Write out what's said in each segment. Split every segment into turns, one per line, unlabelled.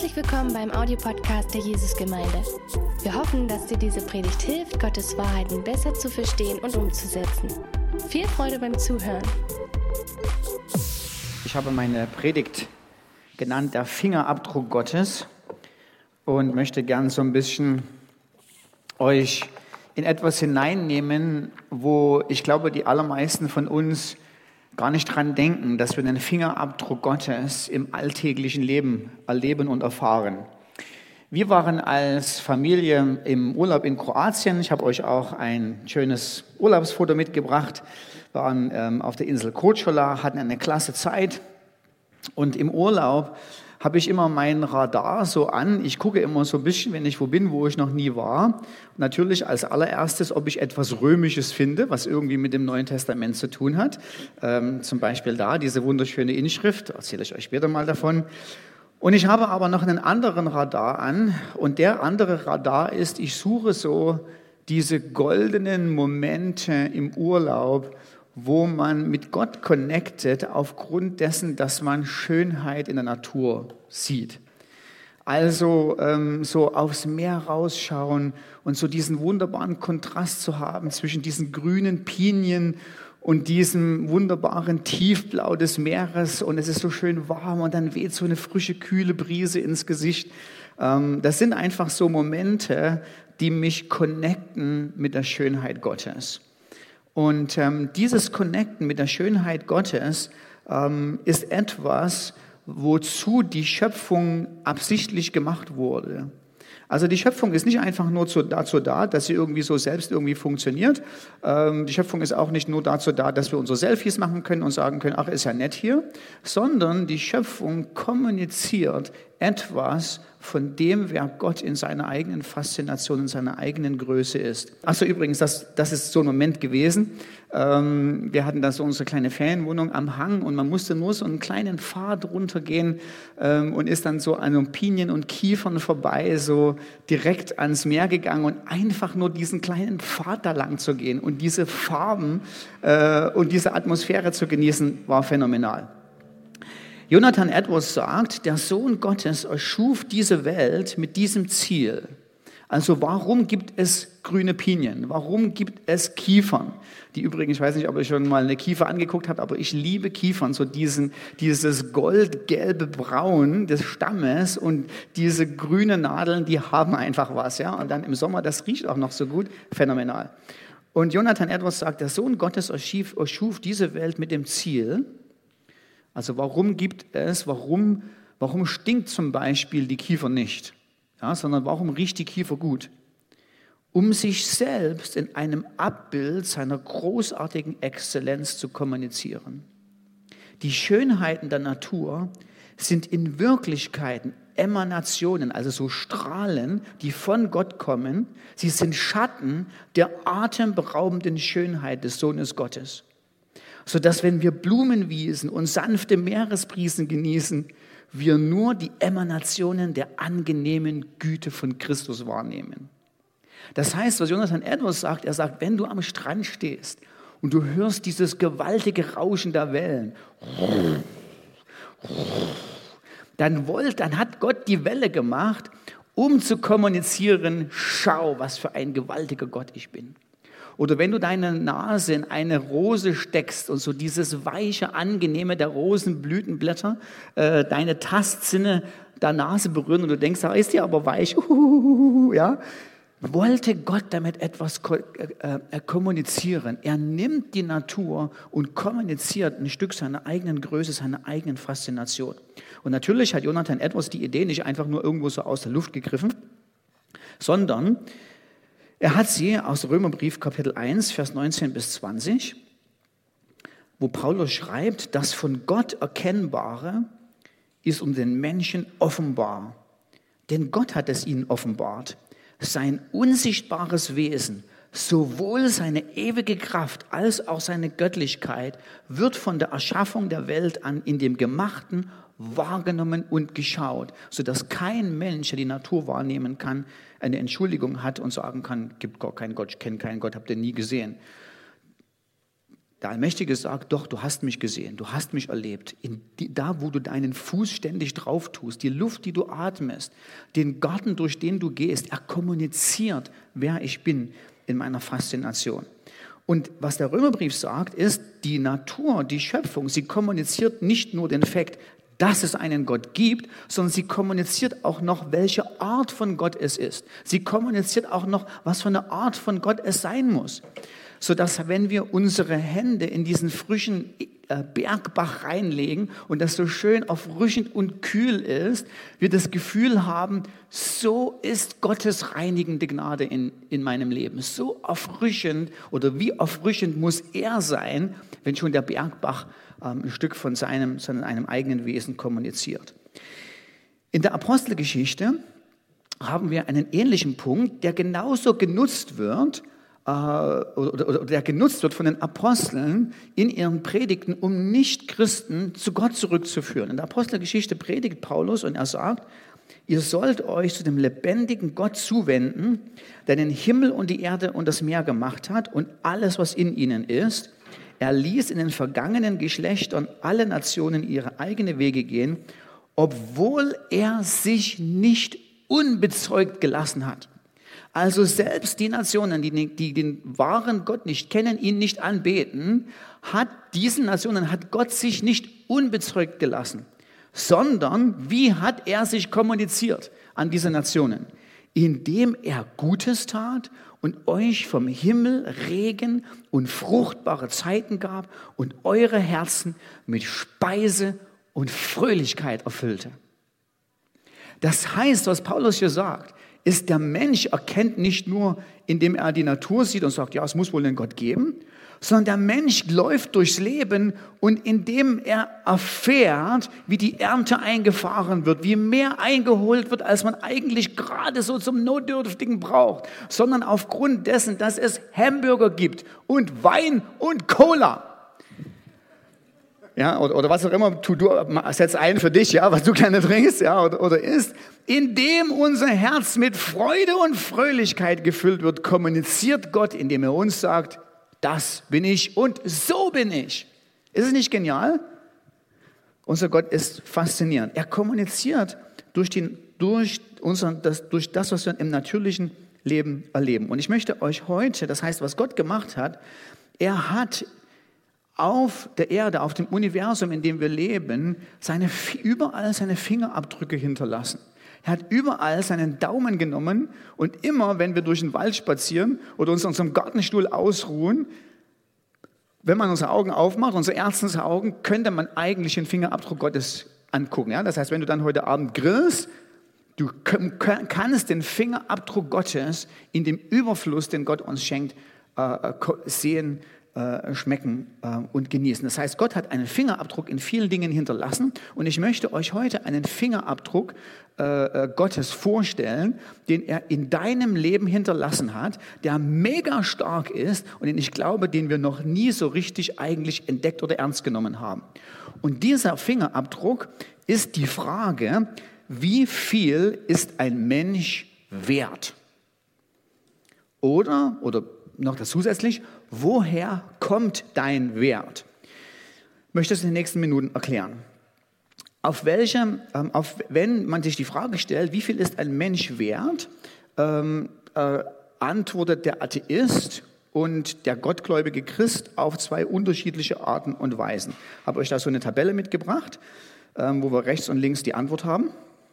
Herzlich willkommen beim Audiopodcast der Jesusgemeinde. Wir hoffen, dass dir diese Predigt hilft, Gottes Wahrheiten besser zu verstehen und umzusetzen. Viel Freude beim Zuhören.
Ich habe meine Predigt genannt, der Fingerabdruck Gottes, und möchte gern so ein bisschen euch in etwas hineinnehmen, wo ich glaube, die allermeisten von uns gar nicht dran denken, dass wir den Fingerabdruck Gottes im alltäglichen Leben erleben und erfahren. Wir waren als Familie im Urlaub in Kroatien. Ich habe euch auch ein schönes Urlaubsfoto mitgebracht. Wir waren auf der Insel Korčula, hatten eine klasse Zeit. Und im Urlaub habe ich immer mein Radar so an. Ich gucke immer so ein bisschen, wenn ich wo bin, wo ich noch nie war. Und natürlich als allererstes, ob ich etwas Römisches finde, was irgendwie mit dem Neuen Testament zu tun hat. Zum Beispiel da, diese wunderschöne Inschrift, erzähle ich euch später mal davon. Und ich habe aber noch einen anderen Radar an. Und der andere Radar ist, ich suche so diese goldenen Momente im Urlaub, wo man mit Gott connectet aufgrund dessen, dass man Schönheit in der Natur sieht. Also so aufs Meer rausschauen und so diesen wunderbaren Kontrast zu haben zwischen diesen grünen Pinien und diesem wunderbaren Tiefblau des Meeres, und es ist so schön warm und dann weht so eine frische, kühle Brise ins Gesicht. Das sind einfach so Momente, die mich connecten mit der Schönheit Gottes. Und dieses Connecten mit der Schönheit Gottes ist etwas, wozu die Schöpfung absichtlich gemacht wurde. Also die Schöpfung ist nicht einfach nur dazu da, dass sie irgendwie so selbst irgendwie funktioniert. Die Schöpfung ist auch nicht nur dazu da, dass wir unsere Selfies machen können und sagen können, ach, ist ja nett hier, sondern die Schöpfung kommuniziert etwas von dem, wer Gott in seiner eigenen Faszination, in seiner eigenen Größe ist. Achso, übrigens, das ist so ein Moment gewesen. Wir hatten da so unsere kleine Ferienwohnung am Hang und man musste nur so einen kleinen Pfad runtergehen und ist dann so an Pinien und Kiefern vorbei, so direkt ans Meer gegangen und einfach nur diesen kleinen Pfad da lang zu gehen und diese Farben und diese Atmosphäre zu genießen, war phänomenal. Jonathan Edwards sagt, der Sohn Gottes erschuf diese Welt mit diesem Ziel. Also warum gibt es grüne Pinien? Warum gibt es Kiefern? Die übrigens, ich weiß nicht, ob ihr schon mal eine Kiefer angeguckt habt, aber ich liebe Kiefern, so dieses goldgelbe Braun des Stammes und diese grünen Nadeln, die haben einfach was, ja. Und dann im Sommer, das riecht auch noch so gut, phänomenal. Und Jonathan Edwards sagt, der Sohn Gottes erschuf diese Welt mit dem Ziel. Also warum stinkt zum Beispiel die Kiefer nicht? Ja, sondern warum riecht die Kiefer gut? Um sich selbst in einem Abbild seiner großartigen Exzellenz zu kommunizieren. Die Schönheiten der Natur sind in Wirklichkeiten Emanationen, also so Strahlen, die von Gott kommen. Sie sind Schatten der atemberaubenden Schönheit des Sohnes Gottes. Sodass, wenn wir Blumenwiesen und sanfte Meeresbrisen genießen, wir nur die Emanationen der angenehmen Güte von Christus wahrnehmen. Das heißt, was Jonathan Edwards sagt, er sagt, wenn du am Strand stehst und du hörst dieses gewaltige Rauschen der Wellen, dann hat Gott die Welle gemacht, um zu kommunizieren, schau, was für ein gewaltiger Gott ich bin. Oder wenn du deine Nase in eine Rose steckst und so dieses weiche, angenehme der Rosenblütenblätter deine Tastsinne der Nase berühren und du denkst, da ist die aber weich, ja, wollte Gott damit etwas kommunizieren. Er nimmt die Natur und kommuniziert ein Stück seiner eigenen Größe, seiner eigenen Faszination. Und natürlich hat Jonathan Edwards die Idee nicht einfach nur irgendwo so aus der Luft gegriffen, sondern er hat sie aus Römerbrief Kapitel 1, Vers 19 bis 20, wo Paulus schreibt, das von Gott Erkennbare ist um den Menschen offenbar. Denn Gott hat es ihnen offenbart. Sein unsichtbares Wesen, sowohl seine ewige Kraft als auch seine Göttlichkeit, wird von der Erschaffung der Welt an in dem Gemachten wahrgenommen und geschaut, sodass kein Mensch, der die Natur wahrnehmen kann, eine Entschuldigung hat und sagen kann, gibt gar keinen Gott, ich kenne keinen Gott, habt ihr nie gesehen. Der Allmächtige sagt, doch, du hast mich gesehen, du hast mich erlebt. Da, wo du deinen Fuß ständig drauf tust, die Luft, die du atmest, den Garten, durch den du gehst, er kommuniziert, wer ich bin in meiner Faszination. Und was der Römerbrief sagt, ist, die Natur, die Schöpfung, sie kommuniziert nicht nur den Fakt, dass es einen Gott gibt, sondern sie kommuniziert auch noch, welche Art von Gott es ist. Sie kommuniziert auch noch, was für eine Art von Gott es sein muss. Sodass, wenn wir unsere Hände in diesen frischen Bergbach reinlegen und das so schön erfrischend und kühl ist, wir das Gefühl haben, so ist Gottes reinigende Gnade in meinem Leben. So erfrischend oder wie erfrischend muss er sein, wenn schon der Bergbach ein Stück von seinem eigenen Wesen kommuniziert. In der Apostelgeschichte haben wir einen ähnlichen Punkt, der genauso genutzt wird, oder der genutzt wird von den Aposteln in ihren Predigten, um Nichtchristen zu Gott zurückzuführen. In der Apostelgeschichte predigt Paulus und er sagt, ihr sollt euch zu dem lebendigen Gott zuwenden, der den Himmel und die Erde und das Meer gemacht hat und alles, was in ihnen ist. Er ließ in den vergangenen Geschlechtern alle Nationen ihre eigenen Wege gehen, obwohl er sich nicht unbezeugt gelassen hat. Also selbst die Nationen, die den wahren Gott nicht kennen, ihn nicht anbeten, diesen Nationen hat Gott sich nicht unbezeugt gelassen, sondern wie hat er sich kommuniziert an diese Nationen? Indem er Gutes tat und euch vom Himmel Regen und fruchtbare Zeiten gab und eure Herzen mit Speise und Fröhlichkeit erfüllte. Das heißt, was Paulus hier sagt, ist, der Mensch erkennt nicht nur, indem er die Natur sieht und sagt, ja, es muss wohl einen Gott geben, sondern der Mensch läuft durchs Leben und indem er erfährt, wie die Ernte eingefahren wird, wie mehr eingeholt wird, als man eigentlich gerade so zum Notdürftigen braucht, sondern aufgrund dessen, dass es Hamburger gibt und Wein und Cola. Ja, oder was auch immer, du setz ein für dich, ja, was du gerne trinkst, ja, oder isst. Indem unser Herz mit Freude und Fröhlichkeit gefüllt wird, kommuniziert Gott, indem er uns sagt, das bin ich und so bin ich. Ist es nicht genial? Unser Gott ist faszinierend. Er kommuniziert durch das, was wir im natürlichen Leben erleben. Und ich möchte euch heute, das heißt, was Gott gemacht hat, er hat auf der Erde, auf dem Universum, in dem wir leben, überall seine Fingerabdrücke hinterlassen. Er hat überall seinen Daumen genommen und immer, wenn wir durch den Wald spazieren oder uns in unserem Gartenstuhl ausruhen, wenn man unsere Augen aufmacht, unsere Erzensaugen, könnte man eigentlich den Fingerabdruck Gottes angucken. Ja? Das heißt, wenn du dann heute Abend grillst, du kannst den Fingerabdruck Gottes in dem Überfluss, den Gott uns schenkt, sehen, schmecken und genießen. Das heißt, Gott hat einen Fingerabdruck in vielen Dingen hinterlassen und ich möchte euch heute einen Fingerabdruck Gottes vorstellen, den er in deinem Leben hinterlassen hat, der mega stark ist und den ich glaube, den wir noch nie so richtig eigentlich entdeckt oder ernst genommen haben. Und dieser Fingerabdruck ist die Frage, wie viel ist ein Mensch wert? Oder noch zusätzlich, woher kommt dein Wert? Ich möchte es in den nächsten Minuten erklären. Wenn man sich die Frage stellt, wie viel ist ein Mensch wert, antwortet der Atheist und der gottgläubige Christ auf zwei unterschiedliche Arten und Weisen. Ich habe euch da so eine Tabelle mitgebracht, wo wir rechts und links die Antwort haben.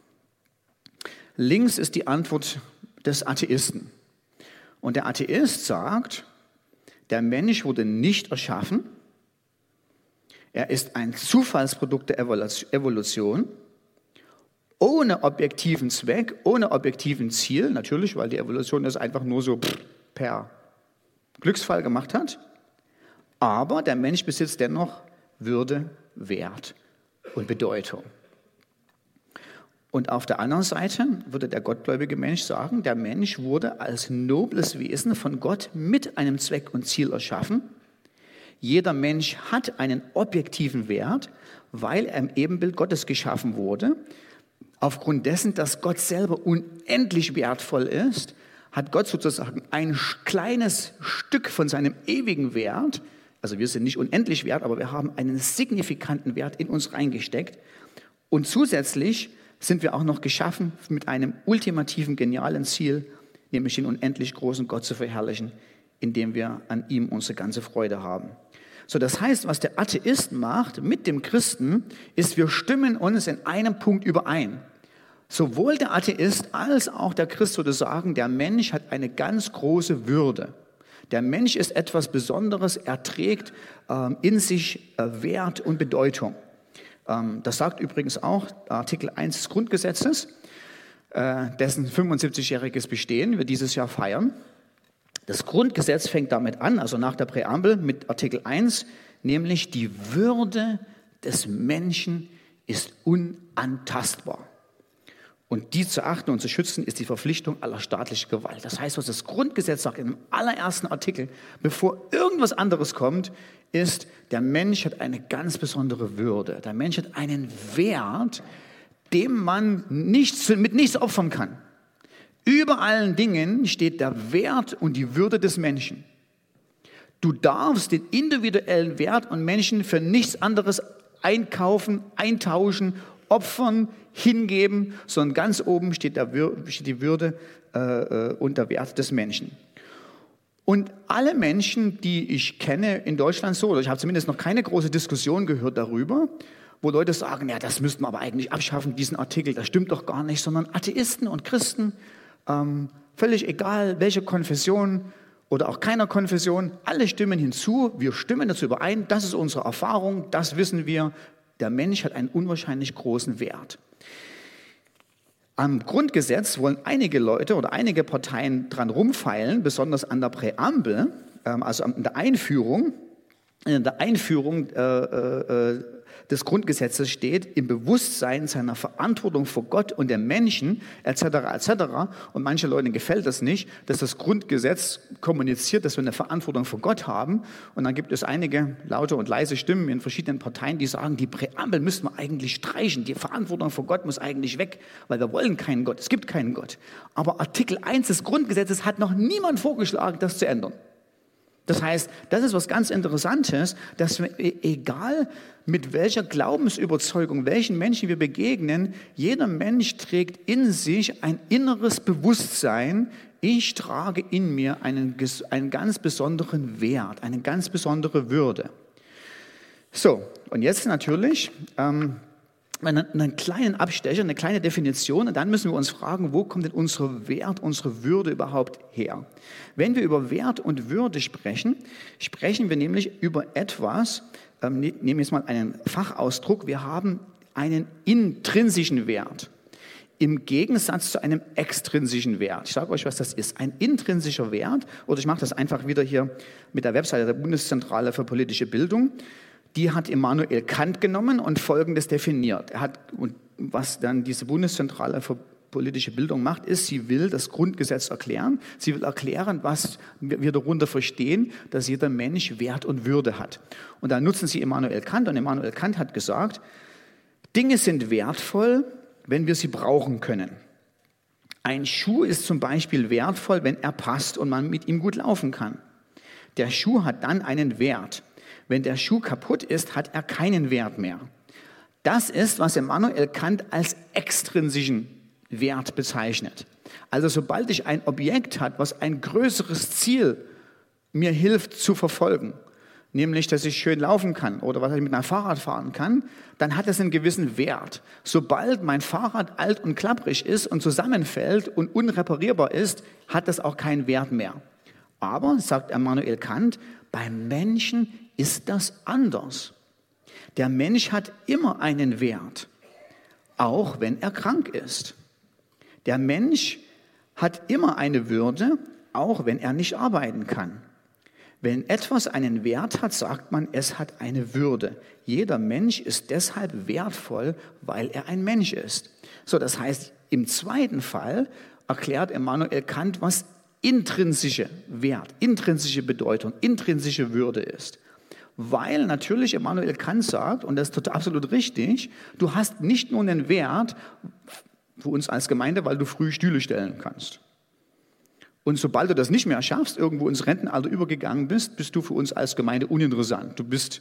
Links ist die Antwort des Atheisten. Und der Atheist sagt, der Mensch wurde nicht erschaffen, er ist ein Zufallsprodukt der Evolution, ohne objektiven Zweck, ohne objektiven Ziel, natürlich, weil die Evolution das einfach nur so per Glücksfall gemacht hat, aber der Mensch besitzt dennoch Würde, Wert und Bedeutung. Und auf der anderen Seite würde der gottgläubige Mensch sagen, der Mensch wurde als nobles Wesen von Gott mit einem Zweck und Ziel erschaffen. Jeder Mensch hat einen objektiven Wert, weil er im Ebenbild Gottes geschaffen wurde. Aufgrund dessen, dass Gott selber unendlich wertvoll ist, hat Gott sozusagen ein kleines Stück von seinem ewigen Wert, Also wir sind nicht unendlich wert, aber wir haben einen signifikanten Wert in uns reingesteckt. Und zusätzlich sind wir auch noch geschaffen mit einem ultimativen, genialen Ziel, nämlich den unendlich großen Gott zu verherrlichen, indem wir an ihm unsere ganze Freude haben. So, das heißt, was der Atheist macht mit dem Christen, ist, wir stimmen uns in einem Punkt überein. Sowohl der Atheist als auch der Christ würde sagen, der Mensch hat eine ganz große Würde. Der Mensch ist etwas Besonderes, er trägt in sich Wert und Bedeutung. Das sagt übrigens auch Artikel 1 des Grundgesetzes, dessen 75-jähriges Bestehen wir dieses Jahr feiern. Das Grundgesetz fängt damit an, also nach der Präambel mit Artikel 1, nämlich die Würde des Menschen ist unantastbar. Und die zu achten und zu schützen, ist die Verpflichtung aller staatlicher Gewalt. Das heißt, was das Grundgesetz sagt im allerersten Artikel, bevor irgendwas anderes kommt, ist, der Mensch hat eine ganz besondere Würde. Der Mensch hat einen Wert, dem man mit nichts opfern kann. Über allen Dingen steht der Wert und die Würde des Menschen. Du darfst den individuellen Wert und Menschen für nichts anderes einkaufen, eintauschen, opfern, hingeben, sondern ganz oben steht die Würde und der Wert des Menschen. Und alle Menschen, die ich kenne in Deutschland so, oder ich habe zumindest noch keine große Diskussion gehört darüber, wo Leute sagen, ja, das müssten wir aber eigentlich abschaffen, diesen Artikel, das stimmt doch gar nicht, sondern Atheisten und Christen, völlig egal, welche Konfession oder auch keiner Konfession, alle stimmen hinzu, wir stimmen dazu überein, das ist unsere Erfahrung, das wissen wir, der Mensch hat einen unwahrscheinlich großen Wert. Am Grundgesetz wollen einige Leute oder einige Parteien dran rumfeilen, besonders an der Präambel, also in der Einführung des Grundgesetzes steht, im Bewusstsein seiner Verantwortung vor Gott und dem Menschen, etc., etc. Und manchen Leuten gefällt das nicht, dass das Grundgesetz kommuniziert, dass wir eine Verantwortung vor Gott haben. Und dann gibt es einige laute und leise Stimmen in verschiedenen Parteien, die sagen, die Präambel müssen wir eigentlich streichen, die Verantwortung vor Gott muss eigentlich weg, weil wir wollen keinen Gott, es gibt keinen Gott. Aber Artikel 1 des Grundgesetzes hat noch niemand vorgeschlagen, das zu ändern. Das heißt, das ist was ganz Interessantes, dass wir, egal mit welcher Glaubensüberzeugung, welchen Menschen wir begegnen, jeder Mensch trägt in sich ein inneres Bewusstsein, ich trage in mir einen ganz besonderen Wert, eine ganz besondere Würde. So, und jetzt natürlich einen kleinen Abstecher, eine kleine Definition, und dann müssen wir uns fragen, wo kommt denn unser Wert, unsere Würde überhaupt her? Wenn wir über Wert und Würde sprechen, sprechen wir nämlich über etwas, nehmen jetzt mal einen Fachausdruck, wir haben einen intrinsischen Wert im Gegensatz zu einem extrinsischen Wert. Ich sage euch, was das ist. Ein intrinsischer Wert, oder ich mache das einfach wieder hier mit der Webseite der Bundeszentrale für politische Bildung, die hat Immanuel Kant genommen und Folgendes definiert. Und was dann diese Bundeszentrale für politische Bildung macht, ist, sie will das Grundgesetz erklären. Sie will erklären, was wir darunter verstehen, dass jeder Mensch Wert und Würde hat. Und da nutzen sie Immanuel Kant. Und Immanuel Kant hat gesagt, Dinge sind wertvoll, wenn wir sie brauchen können. Ein Schuh ist zum Beispiel wertvoll, wenn er passt und man mit ihm gut laufen kann. Der Schuh hat dann einen Wert. Wenn der Schuh kaputt ist, hat er keinen Wert mehr. Das ist, was Immanuel Kant als extrinsischen Wert bezeichnet. Also sobald ich ein Objekt habe, was ein größeres Ziel mir hilft zu verfolgen, nämlich, dass ich schön laufen kann oder was ich mit einem Fahrrad fahren kann, dann hat es einen gewissen Wert. Sobald mein Fahrrad alt und klapprig ist und zusammenfällt und unreparierbar ist, hat das auch keinen Wert mehr. Aber, sagt Immanuel Kant, beim Menschen ist das anders. Der Mensch hat immer einen Wert, auch wenn er krank ist. Der Mensch hat immer eine Würde, auch wenn er nicht arbeiten kann. Wenn etwas einen Wert hat, sagt man, es hat eine Würde. Jeder Mensch ist deshalb wertvoll, weil er ein Mensch ist. So, das heißt, im zweiten Fall erklärt Immanuel Kant, was intrinsische Wert, intrinsische Bedeutung, intrinsische Würde ist. Weil natürlich Immanuel Kant sagt, und das ist total absolut richtig, du hast nicht nur einen Wert für uns als Gemeinde, weil du früh Stühle stellen kannst. Und sobald du das nicht mehr schaffst, irgendwo ins Rentenalter übergegangen bist, bist du für uns als Gemeinde uninteressant. Du bist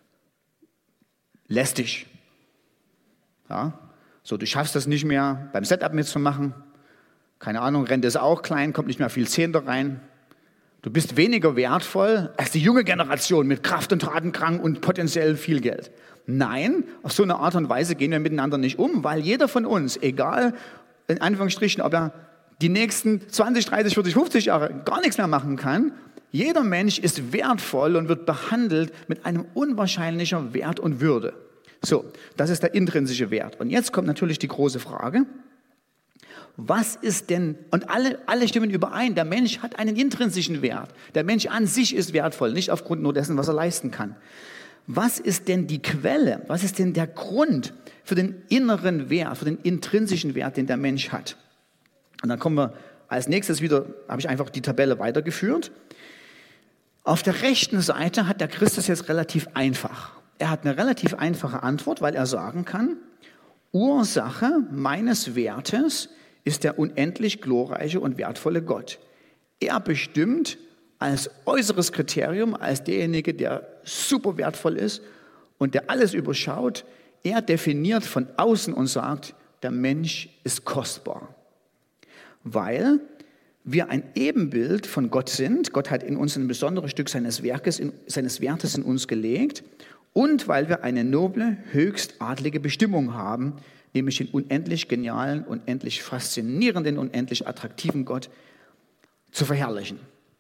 lästig. Ja? So, du schaffst das nicht mehr, beim Setup mitzumachen. Keine Ahnung, Rente ist auch klein, kommt nicht mehr viel Zehnter rein. Du bist weniger wertvoll als die junge Generation mit Kraft und Tatendrang und potenziell viel Geld. Nein, auf so eine Art und Weise gehen wir miteinander nicht um, weil jeder von uns, egal in Anführungsstrichen, ob er die nächsten 20, 30, 40, 50 Jahre gar nichts mehr machen kann, jeder Mensch ist wertvoll und wird behandelt mit einem unwahrscheinlichen Wert und Würde. So, das ist der intrinsische Wert. Und jetzt kommt natürlich die große Frage, was ist denn, und alle stimmen überein, der Mensch hat einen intrinsischen Wert. Der Mensch an sich ist wertvoll, nicht aufgrund nur dessen, was er leisten kann. Was ist denn die Quelle, was ist denn der Grund für den inneren Wert, für den intrinsischen Wert, den der Mensch hat? Und dann kommen wir als nächstes wieder, habe ich einfach die Tabelle weitergeführt. Auf der rechten Seite hat der Christus jetzt relativ einfach. Er hat eine relativ einfache Antwort, weil er sagen kann, Ursache meines Wertes ist der unendlich glorreiche und wertvolle Gott. Er bestimmt als äußeres Kriterium, als derjenige, der super wertvoll ist und der alles überschaut, er definiert von außen und sagt, der Mensch ist kostbar. Weil wir ein Ebenbild von Gott sind. Gott hat in uns ein besonderes Stück seines Wertes in uns gelegt. Und weil wir eine noble, höchst adlige Bestimmung haben, nämlich den unendlich genialen, unendlich faszinierenden, unendlich attraktiven Gott zu verherrlichen.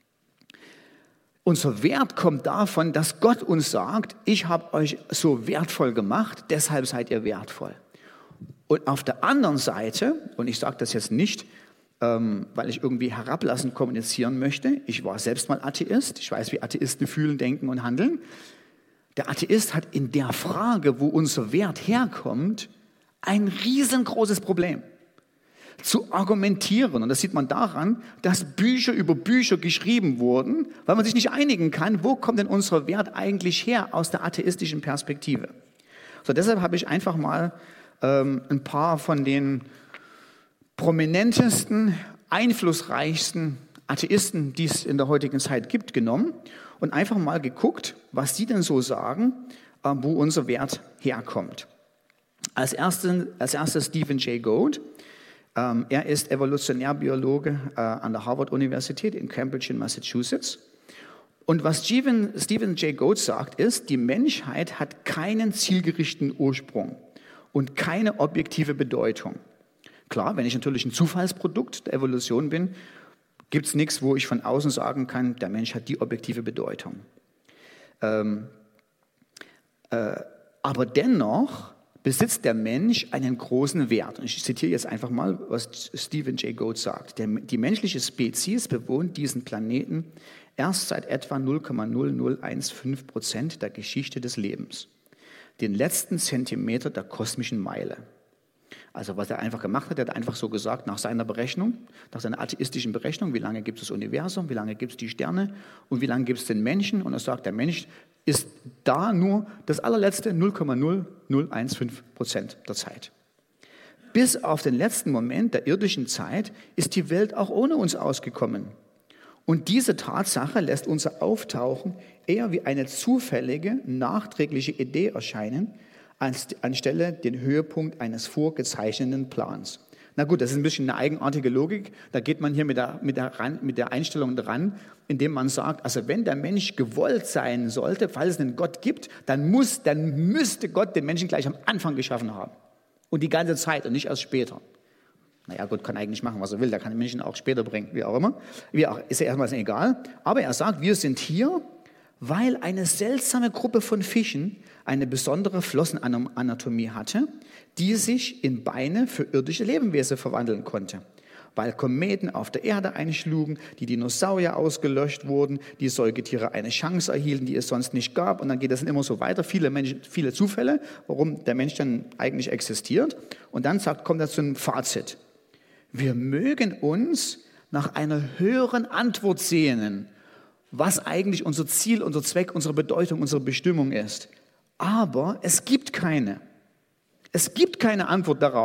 Unser Wert kommt davon, dass Gott uns sagt, ich habe euch so wertvoll gemacht, deshalb seid ihr wertvoll. Und auf der anderen Seite, und ich sage das jetzt nicht, weil ich irgendwie herablassend kommunizieren möchte, ich war selbst mal Atheist, ich weiß, wie Atheisten fühlen, denken und handeln. Der Atheist hat in der Frage, wo unser Wert herkommt, ein riesengroßes Problem. Zu argumentieren, und das sieht man daran, dass Bücher über Bücher geschrieben wurden, weil man sich nicht einigen kann, wo kommt denn unser Wert eigentlich her aus der atheistischen Perspektive. So, deshalb habe ich einfach mal ein paar von den prominentesten, einflussreichsten Atheisten, die es in der heutigen Zeit gibt, genommen und einfach mal geguckt, was die denn so sagen, wo unser Wert herkommt. Als erstes Stephen Jay Gould. Er ist Evolutionärbiologe an der Harvard-Universität in Cambridge in Massachusetts. Und was Stephen Jay Gould sagt, ist, die Menschheit hat keinen zielgerichteten Ursprung und keine objektive Bedeutung. Klar, wenn ich natürlich ein Zufallsprodukt der Evolution bin, gibt es nichts, wo ich von außen sagen kann, der Mensch hat die objektive Bedeutung. Aber dennoch besitzt der Mensch einen großen Wert. Und ich zitiere jetzt einfach mal, was Stephen Jay Gould sagt. Die menschliche Spezies bewohnt diesen Planeten erst seit etwa 0,0015% der Geschichte des Lebens. Den letzten Zentimeter der kosmischen Meile. Also was er einfach gemacht hat, er hat einfach so gesagt, nach seiner Berechnung, nach seiner atheistischen Berechnung, wie lange gibt es das Universum, wie lange gibt es die Sterne und wie lange gibt es den Menschen. Und er sagt, der Mensch ist da nur das allerletzte 0,0015% der Zeit. Bis auf den letzten Moment der irdischen Zeit ist die Welt auch ohne uns ausgekommen. Und diese Tatsache lässt unser Auftauchen eher wie eine zufällige, nachträgliche Idee erscheinen, anstelle den Höhepunkt eines vorgezeichneten Plans. Na gut, das ist ein bisschen eine eigenartige Logik. Da geht man hier mit der Einstellung dran, indem man sagt, also wenn der Mensch gewollt sein sollte, falls es einen Gott gibt, dann müsste Gott den Menschen gleich am Anfang geschaffen haben. Und die ganze Zeit und nicht erst später. Naja, Gott kann eigentlich machen, was er will. Der kann den Menschen auch später bringen, wie auch immer. Ist ja erstmal egal. Aber er sagt, wir sind hier, weil eine seltsame Gruppe von Fischen eine besondere Flossenanatomie hatte, die sich in Beine für irdische Lebewesen verwandeln konnte. Weil Kometen auf der Erde einschlugen, die Dinosaurier ausgelöscht wurden, die Säugetiere eine Chance erhielten, die es sonst nicht gab. Und dann geht das dann immer so weiter. Viele Zufälle, warum der Mensch dann eigentlich existiert. Und dann kommt er zu einem Fazit. Wir mögen uns nach einer höheren Antwort sehnen, was eigentlich unser Ziel, unser Zweck, unsere Bedeutung, unsere Bestimmung ist. Aber es gibt keine. Es gibt keine Antwort darauf,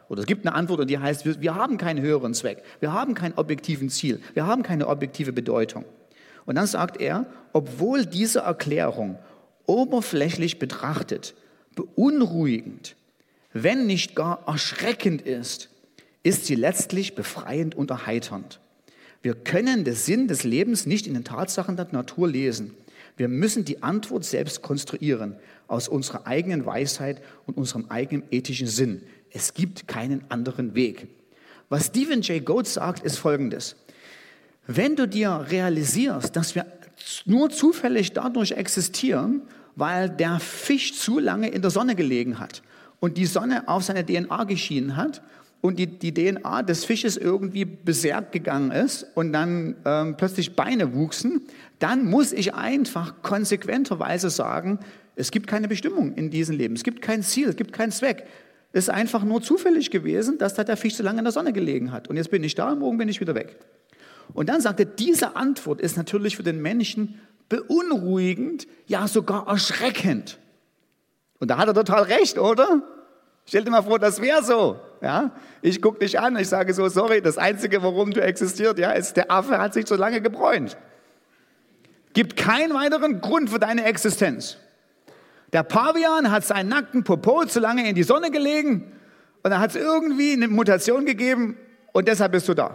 Oder es gibt eine Antwort und die heißt, wir haben keinen höheren Zweck, wir haben kein objektiven Ziel, wir haben keine objektive Bedeutung. Und dann sagt er, obwohl diese Erklärung oberflächlich betrachtet beunruhigend, wenn nicht gar erschreckend ist sie letztlich befreiend und erheiternd. Wir können den Sinn des Lebens nicht in den Tatsachen der Natur lesen. Wir müssen die Antwort selbst konstruieren, aus unserer eigenen Weisheit und unserem eigenen ethischen Sinn. Es gibt keinen anderen Weg. Was Stephen Jay Gould sagt, ist Folgendes. Wenn du dir realisierst, dass wir nur zufällig dadurch existieren, weil der Fisch zu lange in der Sonne gelegen hat und die Sonne auf seine DNA geschienen hat und die DNA des Fisches irgendwie beserbt gegangen ist und dann plötzlich Beine wuchsen, dann muss ich einfach konsequenterweise sagen, es gibt keine Bestimmung in diesem Leben, es gibt kein Ziel, es gibt keinen Zweck. Es ist einfach nur zufällig gewesen, dass da der Fisch so lange in der Sonne gelegen hat. Und jetzt bin ich da und morgen bin ich wieder weg. Und dann sagt er, diese Antwort ist natürlich für den Menschen beunruhigend, ja sogar erschreckend. Und da hat er total recht, oder? Stell dir mal vor, das wäre so. Ja? Ich gucke dich an, ich sage so, sorry, das Einzige, warum du existierst, ja, ist, der Affe hat sich so lange gebräunt. Gibt keinen weiteren Grund für deine Existenz. Der Pavian hat seinen nackten Popo zu lange in die Sonne gelegen und dann hat es irgendwie eine Mutation gegeben und deshalb bist du da.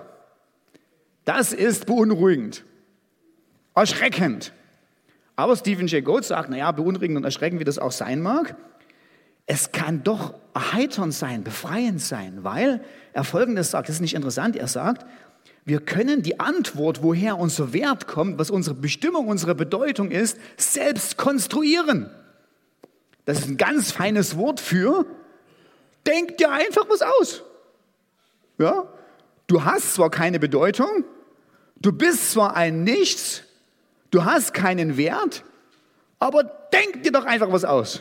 Das ist beunruhigend, erschreckend. Aber Stephen Jay Gould sagt, naja, beunruhigend und erschreckend, wie das auch sein mag, es kann doch erheiternd sein, befreiend sein, weil er Folgendes sagt, das ist nicht interessant, er sagt, wir können die Antwort, woher unser Wert kommt, was unsere Bestimmung, unsere Bedeutung ist, selbst konstruieren. Das ist ein ganz feines Wort für, denk dir einfach was aus. Ja? Du hast zwar keine Bedeutung, du bist zwar ein Nichts, du hast keinen Wert, aber denk dir doch einfach was aus.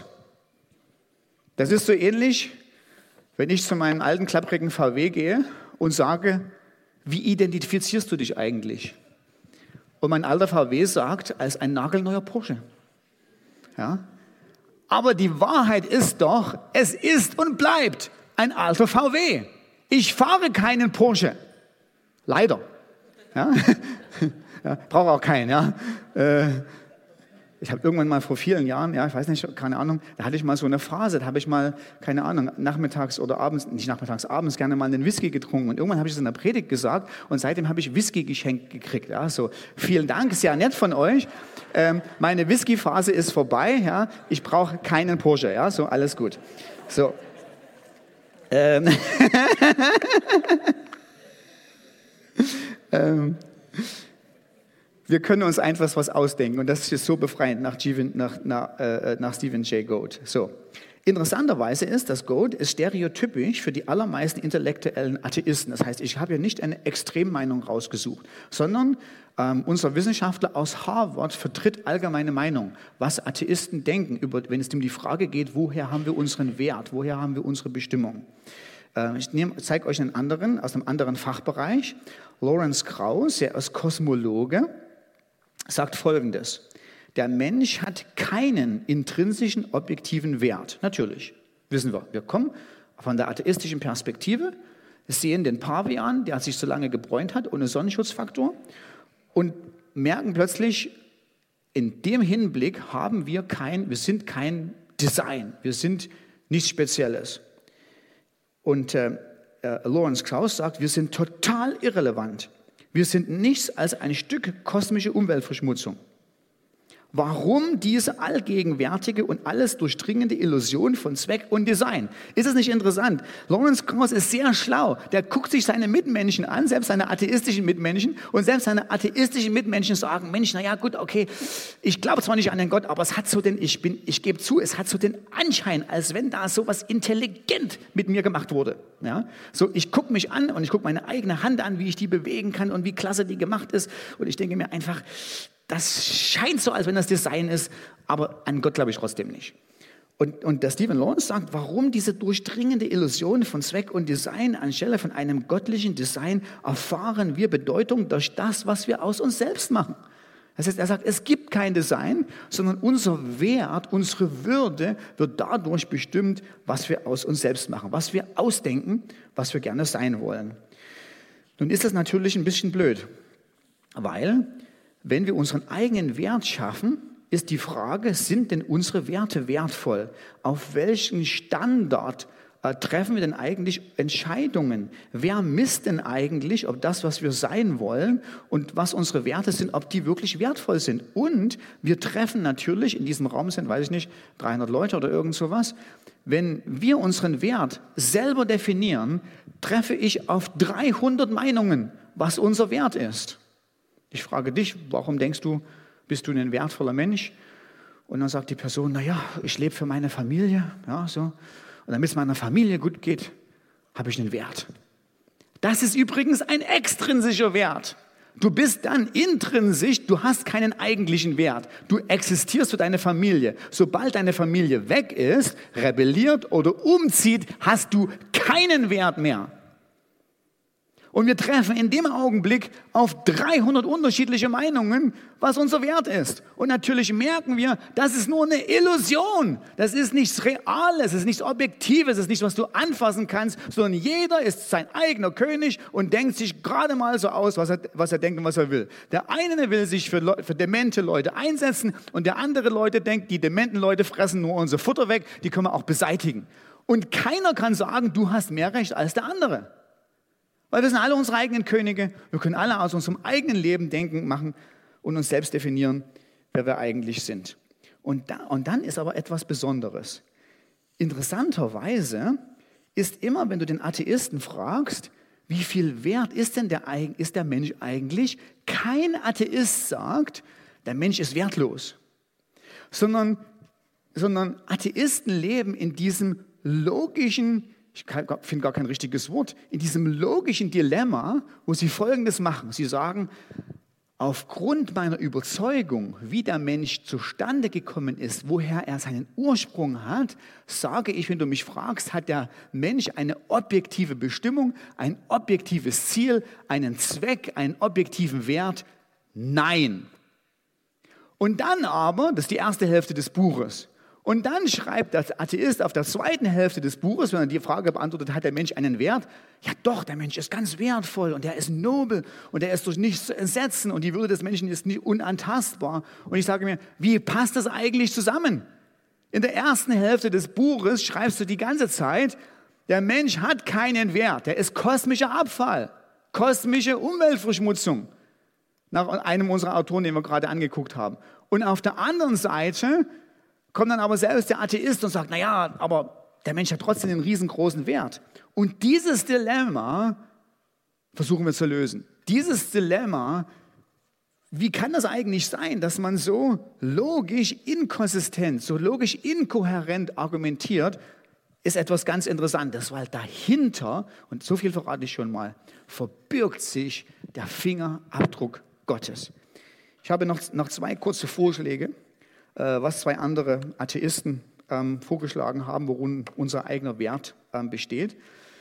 Das ist so ähnlich, wenn ich zu meinem alten klapprigen VW gehe und sage, wie identifizierst du dich eigentlich? Und mein alter VW sagt, als ein nagelneuer Porsche. Ja? Aber die Wahrheit ist doch, es ist und bleibt ein alter VW. Ich fahre keinen Porsche. Leider. Ja? Ja, brauche auch keinen. Ja? Ich habe irgendwann mal vor vielen Jahren, ja, ich weiß nicht, keine Ahnung, da hatte ich mal so eine Phase, da habe ich mal, keine Ahnung, nachmittags oder abends, nicht nachmittags, abends gerne mal einen Whisky getrunken und irgendwann habe ich es in der Predigt gesagt und seitdem habe ich Whisky geschenkt gekriegt. Ja, so, vielen Dank, sehr nett von euch. Meine Whisky-Phase ist vorbei, ja, ich brauche keinen Porsche, ja, so, alles gut. So. Wir können uns einfach was ausdenken und das ist so befreiend nach Stephen Jay Gould. So. Interessanterweise ist, dass Gould ist stereotypisch für die allermeisten intellektuellen Atheisten. Das heißt, ich habe hier nicht eine Extremmeinung rausgesucht, sondern unser Wissenschaftler aus Harvard vertritt allgemeine Meinung, was Atheisten denken, wenn es um die Frage geht, woher haben wir unseren Wert, woher haben wir unsere Bestimmung. Ich zeige euch einen anderen, aus einem anderen Fachbereich. Lawrence Krauss, er ist Kosmologe, sagt Folgendes. Der Mensch hat keinen intrinsischen objektiven Wert. Natürlich, wissen wir. Wir kommen von der atheistischen Perspektive, sehen den Pavian, der sich so lange gebräunt hat, ohne Sonnenschutzfaktor, und merken plötzlich, in dem Hinblick wir sind kein Design, wir sind nichts Spezielles. Und Lawrence Krauss sagt, wir sind total irrelevant. Wir sind nichts als ein Stück kosmische Umweltverschmutzung. Warum diese allgegenwärtige und alles durchdringende Illusion von Zweck und Design? Ist es nicht interessant? Lawrence Krauss ist sehr schlau. Der guckt sich seine Mitmenschen an, selbst seine atheistischen Mitmenschen. Und selbst seine atheistischen Mitmenschen sagen, Mensch, naja gut, okay, ich glaube zwar nicht an den Gott, aber es hat so ich gebe zu, es hat so den Anschein, als wenn da so was intelligent mit mir gemacht wurde. Ja? So, ich gucke mich an und ich gucke meine eigene Hand an, wie ich die bewegen kann und wie klasse die gemacht ist. Und ich denke mir einfach, das scheint so, als wenn das Design ist, aber an Gott glaube ich trotzdem nicht. Und der Stephen Lawrence sagt, warum diese durchdringende Illusion von Zweck und Design anstelle von einem göttlichen Design erfahren wir Bedeutung durch das, was wir aus uns selbst machen. Das heißt, er sagt, es gibt kein Design, sondern unser Wert, unsere Würde wird dadurch bestimmt, was wir aus uns selbst machen, was wir ausdenken, was wir gerne sein wollen. Nun ist das natürlich ein bisschen blöd, weil wenn wir unseren eigenen Wert schaffen, ist die Frage, sind denn unsere Werte wertvoll? Auf welchen Standard treffen wir denn eigentlich Entscheidungen? Wer misst denn eigentlich, ob das, was wir sein wollen und was unsere Werte sind, ob die wirklich wertvoll sind? Und wir treffen natürlich, in diesem Raum sind, weiß ich nicht, 300 Leute oder irgend sowas. Wenn wir unseren Wert selber definieren, treffe ich auf 300 Meinungen, was unser Wert ist. Ich frage dich, warum denkst du, bist du ein wertvoller Mensch? Und dann sagt die Person, naja, ich lebe für meine Familie, ja, so. Und damit es meiner Familie gut geht, habe ich einen Wert. Das ist übrigens ein extrinsischer Wert. Du bist dann intrinsisch, du hast keinen eigentlichen Wert. Du existierst für deine Familie. Sobald deine Familie weg ist, rebelliert oder umzieht, hast du keinen Wert mehr. Und wir treffen in dem Augenblick auf 300 unterschiedliche Meinungen, was unser Wert ist. Und natürlich merken wir, das ist nur eine Illusion. Das ist nichts Reales, es ist nichts Objektives, es ist nichts, was du anfassen kannst, sondern jeder ist sein eigener König und denkt sich gerade mal so aus, was er denkt und was er will. Der eine will sich für demente Leute einsetzen und der andere Leute denkt, die dementen Leute fressen nur unser Futter weg, die können wir auch beseitigen. Und keiner kann sagen, du hast mehr Recht als der andere. Weil wir sind alle unsere eigenen Könige. Wir können alle aus unserem eigenen Leben denken, machen und uns selbst definieren, wer wir eigentlich sind. Und dann ist aber etwas Besonderes. Interessanterweise ist immer, wenn du den Atheisten fragst, wie viel wert ist denn der Mensch eigentlich? Kein Atheist sagt, der Mensch ist wertlos. Sondern Atheisten leben in diesem logischen, ich finde gar kein richtiges Wort, in diesem logischen Dilemma, wo sie Folgendes machen. Sie sagen, aufgrund meiner Überzeugung, wie der Mensch zustande gekommen ist, woher er seinen Ursprung hat, sage ich, wenn du mich fragst, hat der Mensch eine objektive Bestimmung, ein objektives Ziel, einen Zweck, einen objektiven Wert? Nein. Und dann aber, das ist die erste Hälfte des Buches, und dann schreibt der Atheist auf der zweiten Hälfte des Buches, wenn er die Frage beantwortet, hat der Mensch einen Wert? Ja doch, der Mensch ist ganz wertvoll und er ist nobel und er ist durch nichts zu ersetzen und die Würde des Menschen ist nie unantastbar. Und ich sage mir, wie passt das eigentlich zusammen? In der ersten Hälfte des Buches schreibst du die ganze Zeit, der Mensch hat keinen Wert, der ist kosmischer Abfall, kosmische Umweltverschmutzung, nach einem unserer Autoren, den wir gerade angeguckt haben. Und auf der anderen Seite kommt dann aber selbst der Atheist und sagt, naja, aber der Mensch hat trotzdem einen riesengroßen Wert. Und dieses Dilemma versuchen wir zu lösen. Dieses Dilemma, wie kann das eigentlich sein, dass man so logisch inkonsistent, so logisch inkohärent argumentiert, ist etwas ganz Interessantes, weil dahinter, und so viel verrate ich schon mal, verbirgt sich der Fingerabdruck Gottes. Ich habe noch zwei kurze Vorschläge, was zwei andere Atheisten vorgeschlagen haben, worin unser eigener Wert besteht.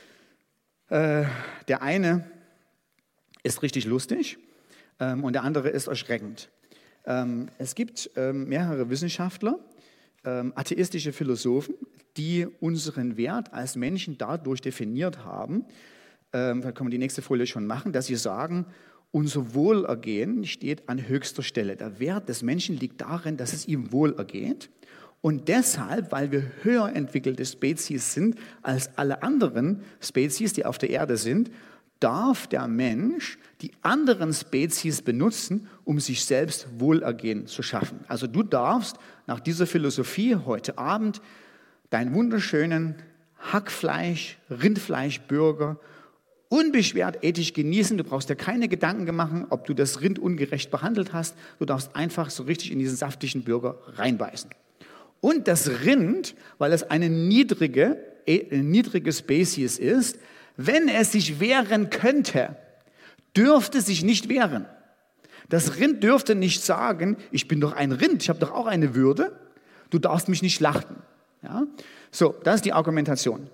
Der eine ist richtig lustig und der andere ist erschreckend. Es gibt mehrere Wissenschaftler, atheistische Philosophen, die unseren Wert als Menschen dadurch definiert haben, da können wir die nächste Folie schon machen, dass sie sagen, unser Wohlergehen steht an höchster Stelle. Der Wert des Menschen liegt darin, dass es ihm wohlergeht. Und deshalb, weil wir höher entwickelte Spezies sind als alle anderen Spezies, die auf der Erde sind, darf der Mensch die anderen Spezies benutzen, um sich selbst Wohlergehen zu schaffen. Also du darfst nach dieser Philosophie heute Abend deinen wunderschönen Hackfleisch, Rindfleischburger unbeschwert ethisch genießen. Du brauchst dir keine Gedanken machen, ob du das Rind ungerecht behandelt hast. Du darfst einfach so richtig in diesen saftigen Burger reinbeißen. Und das Rind, weil es eine niedrige Spezies ist, wenn es sich wehren könnte, dürfte sich nicht wehren. Das Rind dürfte nicht sagen, ich bin doch ein Rind, ich habe doch auch eine Würde, du darfst mich nicht schlachten. Ja? So, das ist die Argumentation.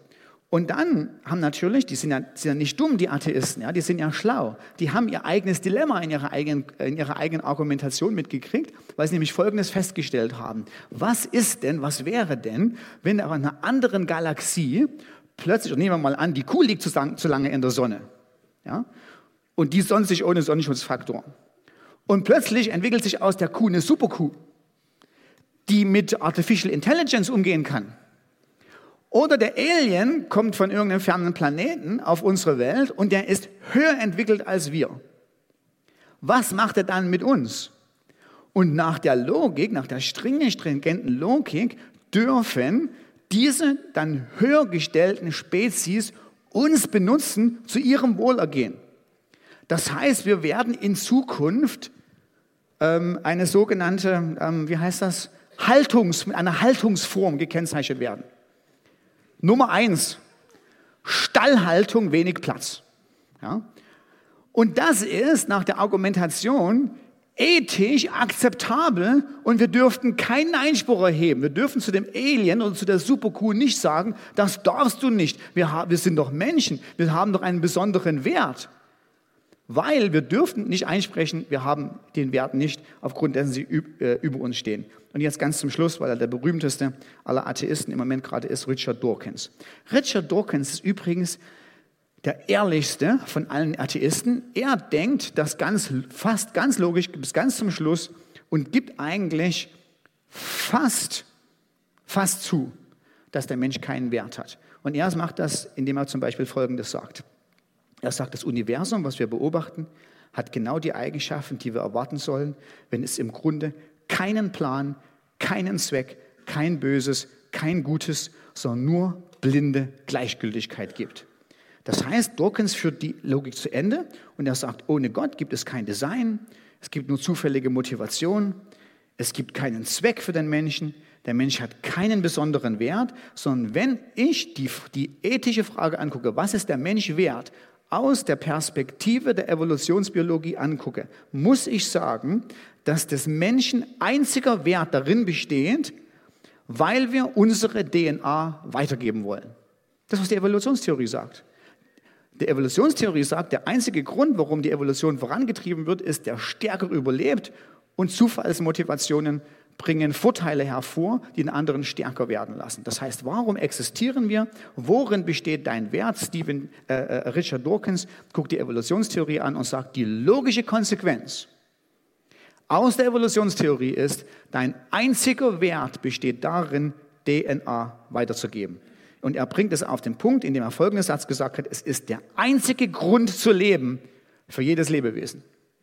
Und dann haben natürlich, die sind ja nicht dumm, die Atheisten, ja, die sind ja schlau. Die haben ihr eigenes Dilemma in ihrer eigenen Argumentation mitgekriegt, weil sie nämlich Folgendes festgestellt haben. Was wäre denn, wenn auf einer anderen Galaxie plötzlich, und nehmen wir mal an, die Kuh liegt zu lange in der Sonne, ja, und die sonnt sich ohne Sonnenschutzfaktor. Und plötzlich entwickelt sich aus der Kuh eine Superkuh, die mit Artificial Intelligence umgehen kann. Oder der Alien kommt von irgendeinem fernen Planeten auf unsere Welt und der ist höher entwickelt als wir. Was macht er dann mit uns? Und nach der Logik, nach der stringenten Logik, dürfen diese dann höher gestellten Spezies uns benutzen zu ihrem Wohlergehen. Das heißt, wir werden in Zukunft eine sogenannte, mit einer Haltungsform gekennzeichnet werden. Nummer 1, Stallhaltung, wenig Platz. Ja? Und das ist nach der Argumentation ethisch akzeptabel und wir dürften keinen Einspruch erheben. Wir dürfen zu dem Alien oder zu der Superkuh nicht sagen, das darfst du nicht. Wir sind doch Menschen, wir haben doch einen besonderen Wert. Weil wir dürfen nicht einsprechen, wir haben den Wert nicht, aufgrund dessen sie über uns stehen. Und jetzt ganz zum Schluss, weil er der berühmteste aller Atheisten im Moment gerade ist, Richard Dawkins. Richard Dawkins ist übrigens der ehrlichste von allen Atheisten. Er denkt das fast ganz logisch bis ganz zum Schluss und gibt eigentlich fast zu, dass der Mensch keinen Wert hat. Und er macht das, indem er zum Beispiel Folgendes sagt. Er sagt, das Universum, was wir beobachten, hat genau die Eigenschaften, die wir erwarten sollen, wenn es im Grunde keinen Plan, keinen Zweck, kein Böses, kein Gutes, sondern nur blinde Gleichgültigkeit gibt. Das heißt, Dawkins führt die Logik zu Ende und er sagt, ohne Gott gibt es kein Design, es gibt nur zufällige Motivation, es gibt keinen Zweck für den Menschen, der Mensch hat keinen besonderen Wert, sondern wenn ich die ethische Frage angucke, was ist der Mensch wert, aus der Perspektive der Evolutionsbiologie angucke, muss ich sagen, dass des Menschen einziger Wert darin besteht, weil wir unsere DNA weitergeben wollen. Das ist, was die Evolutionstheorie sagt. Die Evolutionstheorie sagt, der einzige Grund, warum die Evolution vorangetrieben wird, ist, der Stärkere überlebt und Zufallsmotivationen bringen Vorteile hervor, die den anderen stärker werden lassen. Das heißt, warum existieren wir? Worin besteht dein Wert? Richard Dawkins guckt die Evolutionstheorie an und sagt, die logische Konsequenz aus der Evolutionstheorie ist, dein einziger Wert besteht darin, DNA weiterzugeben. Und er bringt es auf den Punkt, indem er folgenden Satz gesagt hat, es ist der einzige Grund zu leben für jedes Lebewesen.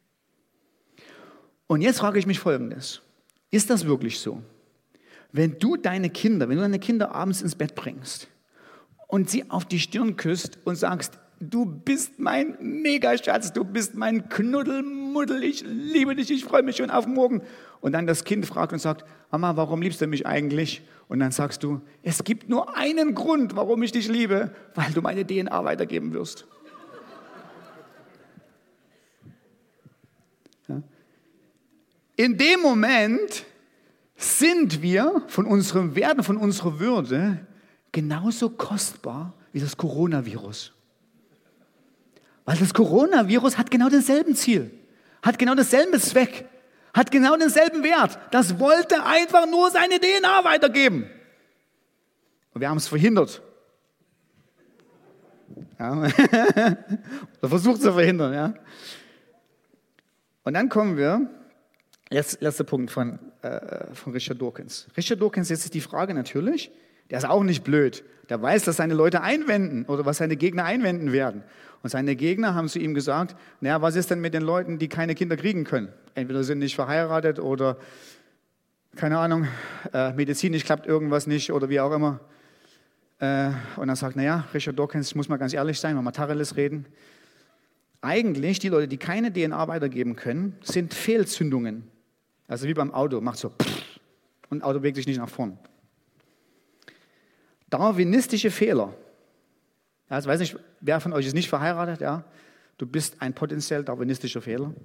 Und jetzt frage ich mich Folgendes. Ist das wirklich so? Wenn du deine Kinder abends ins Bett bringst und sie auf die Stirn küsst und sagst, du bist mein Megaschatz, du bist mein Knuddelmuddel, ich liebe dich, ich freue mich schon auf morgen. Und dann das Kind fragt und sagt, Mama, warum liebst du mich eigentlich? Und dann sagst du, es gibt nur einen Grund, warum ich dich liebe, weil du meine DNA weitergeben wirst. Ja? In dem Moment sind wir von unserem Wert und von unserer Würde genauso kostbar wie das Coronavirus. Weil das Coronavirus hat genau dasselbe Ziel, hat genau dasselbe Zweck, hat genau denselben Wert. Das wollte einfach nur seine DNA weitergeben. Und wir haben es verhindert. Ja. Oder versucht zu verhindern. Ja. Und dann kommen wir, letzter Punkt von Richard Dawkins. Richard Dawkins, jetzt ist die Frage natürlich, der ist auch nicht blöd. Der weiß, dass seine Leute einwenden oder was seine Gegner einwenden werden. Und seine Gegner haben zu ihm gesagt, naja, was ist denn mit den Leuten, die keine Kinder kriegen können? Entweder sind nicht verheiratet oder, keine Ahnung, medizinisch klappt irgendwas nicht oder wie auch immer. Und er sagt, naja, Richard Dawkins, ich muss mal ganz ehrlich sein, mal Tacheles reden. Eigentlich, die Leute, die keine DNA weitergeben können, sind Fehlzündungen. Also wie beim Auto, macht so und das Auto bewegt sich nicht nach vorn. Darwinistische Fehler. Ja, ich weiß nicht, wer von euch ist nicht verheiratet? Ja? Du bist ein potenziell darwinistischer Fehler.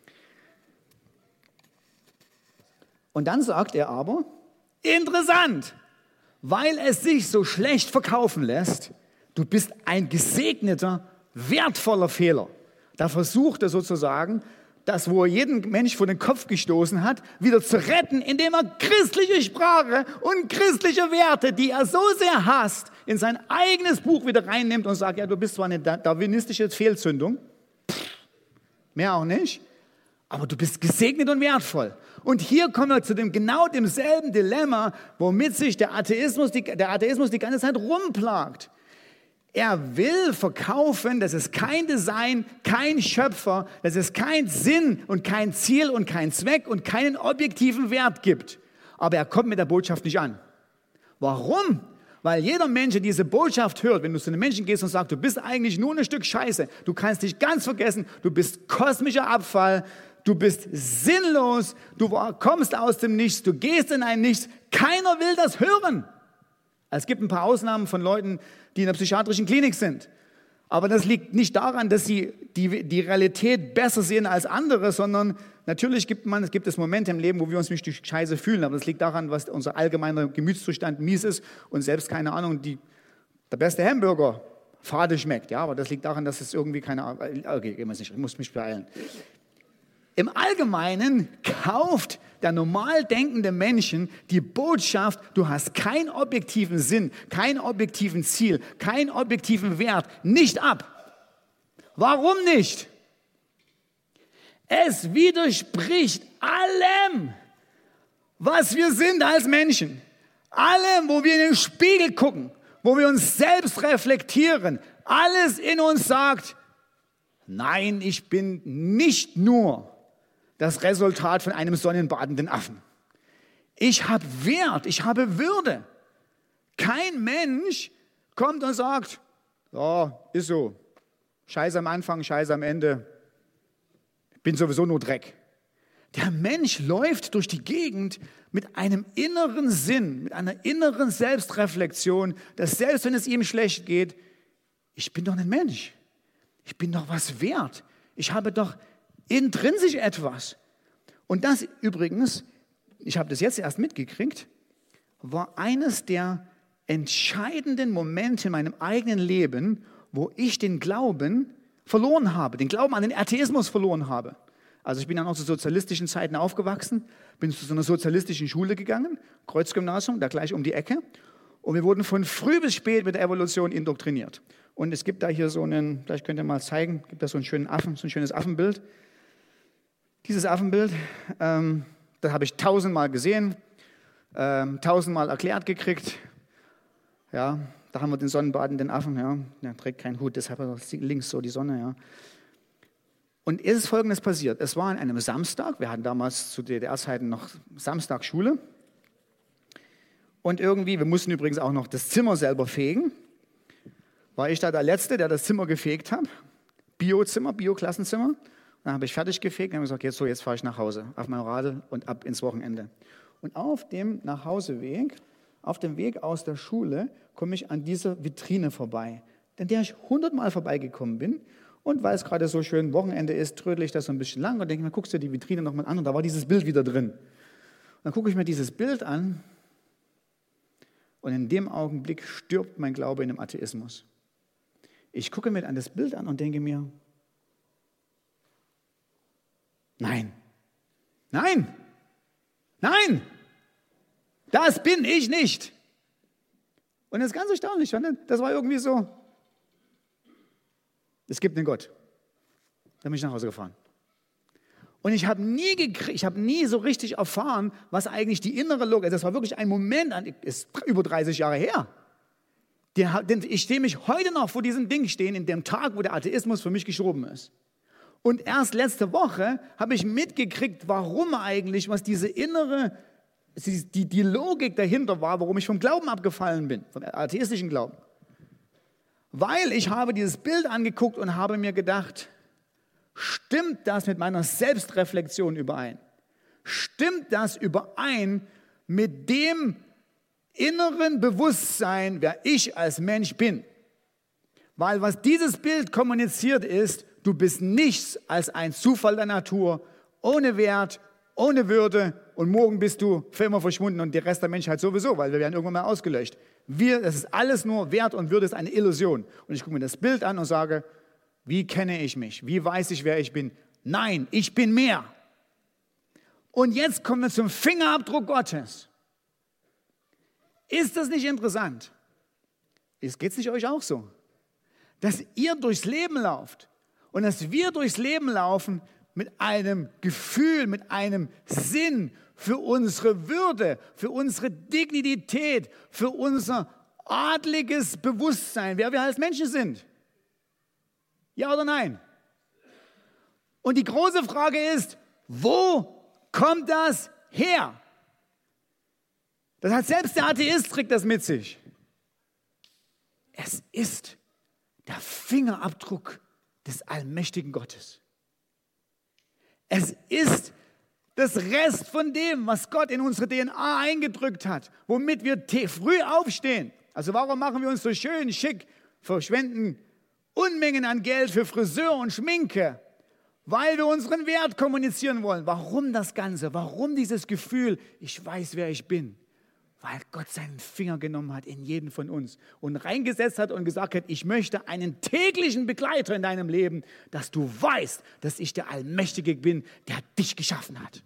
Und dann sagt er aber, interessant, weil es sich so schlecht verkaufen lässt, du bist ein gesegneter, wertvoller Fehler. Da versucht er sozusagen, das, wo er jeden Mensch vor den Kopf gestoßen hat, wieder zu retten, indem er christliche Sprache und christliche Werte, die er so sehr hasst, in sein eigenes Buch wieder reinnimmt und sagt, ja, du bist zwar eine darwinistische Fehlzündung, mehr auch nicht, aber du bist gesegnet und wertvoll. Und hier kommen wir zu genau demselben Dilemma, womit sich der Atheismus die ganze Zeit rumplagt. Er will verkaufen, dass es kein Design, kein Schöpfer, dass es keinen Sinn und kein Ziel und keinen Zweck und keinen objektiven Wert gibt. Aber er kommt mit der Botschaft nicht an. Warum? Weil jeder Mensch, der diese Botschaft hört, wenn du zu einem Menschen gehst und sagst, du bist eigentlich nur ein Stück Scheiße, du kannst dich ganz vergessen, du bist kosmischer Abfall, du bist sinnlos, du kommst aus dem Nichts, du gehst in ein Nichts. Keiner will das hören. Es gibt ein paar Ausnahmen von Leuten, die in der psychiatrischen Klinik sind. Aber das liegt nicht daran, dass sie die Realität besser sehen als andere, sondern natürlich gibt es Momente im Leben, wo wir uns nicht durch Scheiße fühlen. Aber das liegt daran, was unser allgemeiner Gemütszustand mies ist und selbst, keine Ahnung, der beste Hamburger fade schmeckt. Ja, aber das liegt daran, dass es irgendwie keine Ahnung. Okay, ich muss mich beeilen. Im Allgemeinen kauft der normal denkende Menschen die Botschaft, du hast keinen objektiven Sinn, keinen objektiven Ziel, keinen objektiven Wert, nicht ab. Warum nicht? Es widerspricht allem, was wir sind als Menschen. Allem, wo wir in den Spiegel gucken, wo wir uns selbst reflektieren. Alles in uns sagt, nein, ich bin nicht nur das Resultat von einem sonnenbadenden Affen. Ich habe Wert, ich habe Würde. Kein Mensch kommt und sagt, ja, ist so, Scheiße am Anfang, Scheiße am Ende, ich bin sowieso nur Dreck. Der Mensch läuft durch die Gegend mit einem inneren Sinn, mit einer inneren Selbstreflexion, dass selbst wenn es ihm schlecht geht, ich bin doch ein Mensch, ich bin doch was wert, ich habe doch intrinsisch etwas. Und das übrigens, ich habe das jetzt erst mitgekriegt, war eines der entscheidenden Momente in meinem eigenen Leben, wo ich den Glauben verloren habe, den Glauben an den Atheismus verloren habe. Also ich bin dann auch zu sozialistischen Zeiten aufgewachsen, bin zu so einer sozialistischen Schule gegangen, Kreuzgymnasium, da gleich um die Ecke. Und wir wurden von früh bis spät mit der Evolution indoktriniert. Und es gibt da hier so einen, vielleicht könnt ihr mal zeigen, gibt da so einen schönen Affen, so ein schönes Affenbild. Dieses Affenbild, das habe ich 1000-mal gesehen, 1000-mal erklärt gekriegt. Ja, da haben wir den sonnenbadenden Affen, ja, der trägt keinen Hut, deshalb links so die Sonne. Ja. Und es ist Folgendes passiert. Es war an einem Samstag, wir hatten damals zu DDR-Zeiten noch Samstagsschule. Und irgendwie, wir mussten übrigens auch noch das Zimmer selber fegen. War ich da der Letzte, der das Zimmer gefegt hat? Biozimmer, Bio-Klassenzimmer. Dann habe ich fertig gefegt und habe gesagt, jetzt fahre ich nach Hause, auf mein Radl und ab ins Wochenende. Und auf dem Nachhauseweg, auf dem Weg aus der Schule, komme ich an dieser Vitrine vorbei, an der ich 100-mal vorbeigekommen bin. Und weil es gerade so schön Wochenende ist, trödel ich das so ein bisschen lang und denke mir, guckst du die Vitrine nochmal an und da war dieses Bild wieder drin. Und dann gucke ich mir dieses Bild an und in dem Augenblick stirbt mein Glaube in dem Atheismus. Ich gucke mir an das Bild an und denke mir, nein, nein, nein, das bin ich nicht. Und das ist ganz erstaunlich, das war irgendwie so, es gibt einen Gott. Dann bin ich nach Hause gefahren. Und ich habe nie so richtig erfahren, was eigentlich die innere Logik ist. Das war wirklich ein Moment, ist über 30 Jahre her. Ich stehe mich heute noch vor diesem Ding stehen, in dem Tag, wo der Atheismus für mich gestorben ist. Und erst letzte Woche habe ich mitgekriegt, warum eigentlich, was diese innere, die Logik dahinter war, warum ich vom Glauben abgefallen bin, vom atheistischen Glauben. Weil ich habe dieses Bild angeguckt und habe mir gedacht, stimmt das mit meiner Selbstreflexion überein? Stimmt das überein mit dem inneren Bewusstsein, wer ich als Mensch bin? Weil was dieses Bild kommuniziert ist, du bist nichts als ein Zufall der Natur, ohne Wert, ohne Würde und morgen bist du für immer verschwunden und der Rest der Menschheit sowieso, weil wir werden irgendwann mal ausgelöscht. Das ist alles nur Wert und Würde, ist eine Illusion. Und ich gucke mir das Bild an und sage, wie kenne ich mich? Wie weiß ich, wer ich bin? Nein, ich bin mehr. Und jetzt kommen wir zum Fingerabdruck Gottes. Ist das nicht interessant? Geht es nicht euch auch so? Dass ihr durchs Leben lauft und dass wir durchs Leben laufen mit einem Gefühl, mit einem Sinn für unsere Würde, für unsere Dignität, für unser adliges Bewusstsein, wer wir als Menschen sind. Ja oder nein? Und die große Frage ist, wo kommt das her? Das hat selbst der Atheist, trägt das mit sich. Es ist der Fingerabdruck des allmächtigen Gottes. Es ist das Rest von dem, was Gott in unsere DNA eingedrückt hat, womit wir früh aufstehen. Also warum machen wir uns so schön, schick, verschwenden Unmengen an Geld für Friseur und Schminke? Weil wir unseren Wert kommunizieren wollen. Warum das Ganze? Warum dieses Gefühl, ich weiß, wer ich bin? Weil Gott seinen Finger genommen hat in jeden von uns und reingesetzt hat und gesagt hat, ich möchte einen täglichen Begleiter in deinem Leben, dass du weißt, dass ich der Allmächtige bin, der dich geschaffen hat.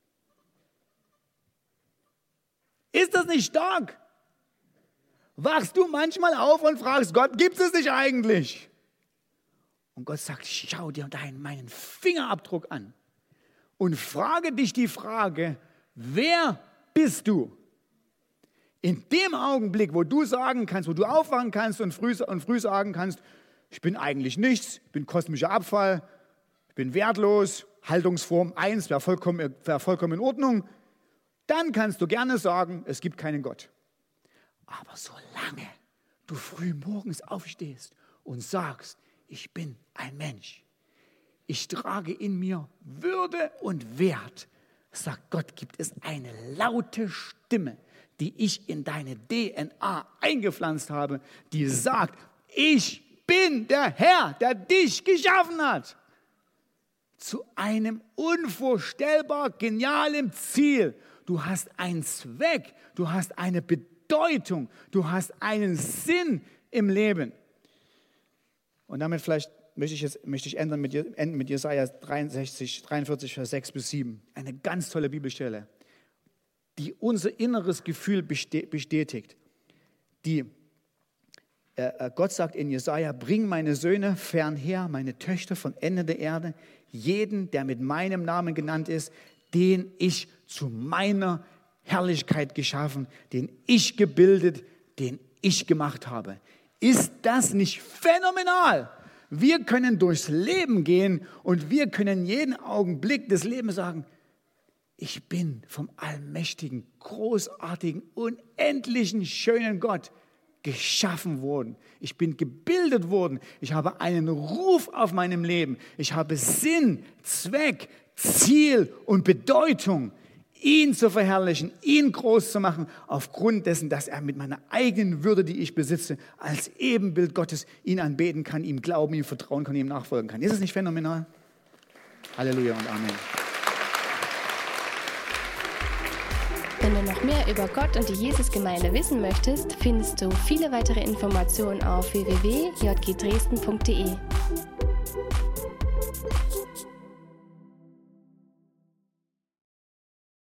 Ist das nicht stark? Wachst du manchmal auf und fragst, Gott, gibt es dich eigentlich? Und Gott sagt, schau dir meinen Fingerabdruck an und frage dich die Frage, wer bist du? In dem Augenblick, wo du sagen kannst, wo du aufwachen kannst und früh sagen kannst, ich bin eigentlich nichts, ich bin kosmischer Abfall, ich bin wertlos, Haltungsform 1 wäre vollkommen in Ordnung, dann kannst du gerne sagen, es gibt keinen Gott. Aber solange du früh morgens aufstehst und sagst, ich bin ein Mensch, ich trage in mir Würde und Wert, sagt Gott, gibt es eine laute Stimme, die ich in deine DNA eingepflanzt habe, die sagt, ich bin der Herr, der dich geschaffen hat. Zu einem unvorstellbar genialen Ziel. Du hast einen Zweck, du hast eine Bedeutung, du hast einen Sinn im Leben. Und damit vielleicht möchte ich enden mit Jesaja 43, Vers 6 bis 7. Eine ganz tolle Bibelstelle, die unser inneres Gefühl bestätigt. Gott sagt in Jesaja, bring meine Söhne fernher, meine Töchter von Ende der Erde, jeden, der mit meinem Namen genannt ist, den ich zu meiner Herrlichkeit geschaffen, den ich gebildet, den ich gemacht habe. Ist das nicht phänomenal? Wir können durchs Leben gehen und wir können jeden Augenblick des Lebens sagen, ich bin vom allmächtigen, großartigen, unendlichen, schönen Gott geschaffen worden. Ich bin gebildet worden. Ich habe einen Ruf auf meinem Leben. Ich habe Sinn, Zweck, Ziel und Bedeutung, ihn zu verherrlichen, ihn groß zu machen, aufgrund dessen, dass er mit meiner eigenen Würde, die ich besitze, als Ebenbild Gottes ihn anbeten kann, ihm glauben, ihm vertrauen kann, ihm nachfolgen kann. Ist es nicht phänomenal? Halleluja und Amen.
Wenn du noch mehr über Gott und die Jesusgemeinde wissen möchtest, findest du viele weitere Informationen auf www.jgdresden.de.